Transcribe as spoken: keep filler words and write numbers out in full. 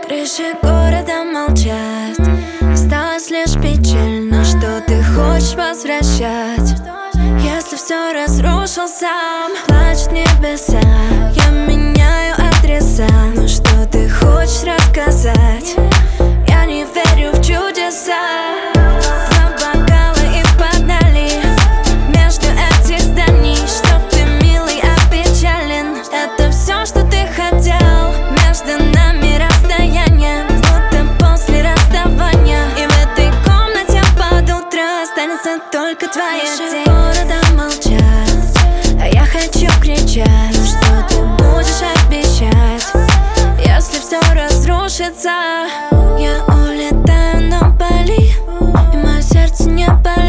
Крыши города молчат, осталась лишь печаль. Но что ты хочешь возвращать, если все разрушил сам? Плачут небеса, я меняю адреса. Ну что ты хочешь рассказать? Я не верю в чудеса. Два бокала и погнали между этих зданий. Чтоб ты, милый, опечален. Это все, что ты хотел. Между нами расстояние, будто после расставания. И в этой комнате под утро останется только твоя тень. Города молчат, а я хочу кричать. Что ты будешь обещать, если все разрушится? Я улетаю на Бали, и мое сердце не болит.